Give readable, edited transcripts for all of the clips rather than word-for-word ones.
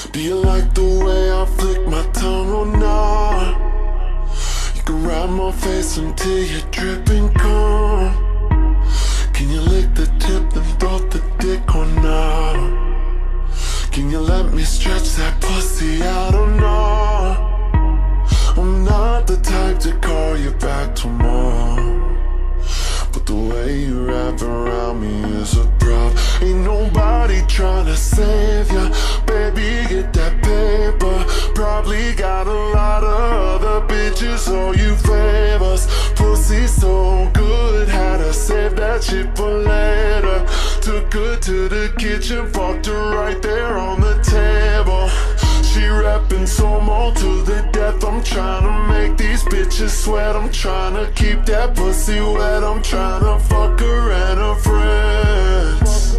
Do you like the way I flick my tongue or not? You can ride my face until you're dripping calm. Can you lick the tip and throw the dick or not? Can you let me stretch that pussy out or not? I'm not the type to call you back tomorrow, but the way you wrap around me is a problem. Ain't nobody tryna save ya, baby, get that paper. Probably got a lot of other bitches, all you favors. Pussy so good, had to save that shit for later. Took her to the kitchen, fucked her right there on the table. She rapping Somo to the death. I'm tryna make these bitches sweat. I'm tryna keep that pussy wet. I'm tryna fuck her and her friends.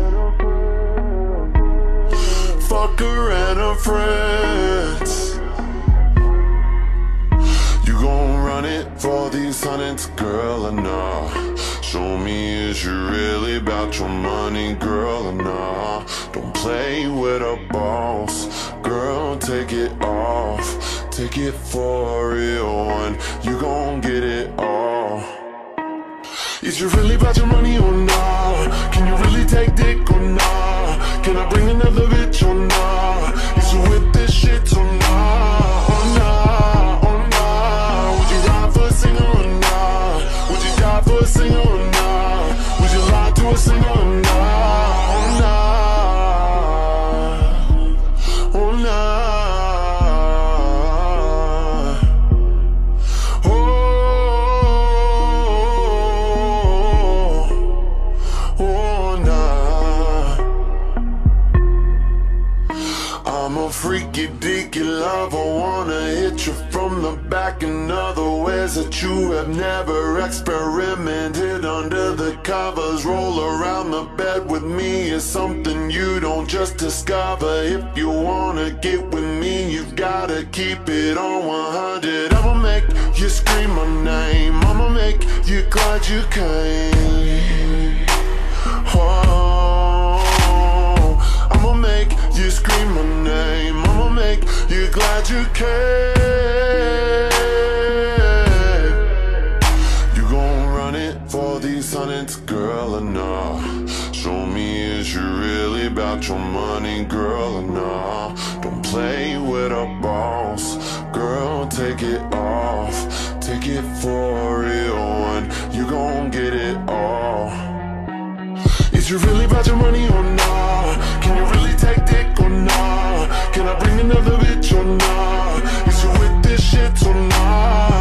Fuck her and her friends. You gon' run it for these hundreds, girl, or nah? Show me, is you really about your money, girl, or nah? Don't play with a boss, girl, take it off. Take it for a real one, you gon' get it all. Is you really about your money or nah? Can you really take dick or nah? Can I bring another bitch or nah? Is you with this shit or nah? Or nah, or nah? Would you ride for a singer or nah? Would you die for a singer or nah? Would you lie to a singer or nah? Or nah? Or nah? I'm a freaky deaky lover, wanna hit you from the back in other ways that you have never experimented. Under the covers, roll around the bed with me is something you don't just discover. If you wanna get with me, you've gotta keep it on 100. I'ma make you scream my name, I'ma make you glad you came. Oh, I'ma make you scream my name, I'ma make you glad you came. You gon' run it for these hundreds, girl, or nah? Show me, is you really about your money, girl, or nah? Don't play with a boss, girl, take it off. Take it for a real one, you gon' get it all. Is you really about your money or nah? Can you really take dick or nah? Can I bring another bitch or nah? Is you with this shit or nah?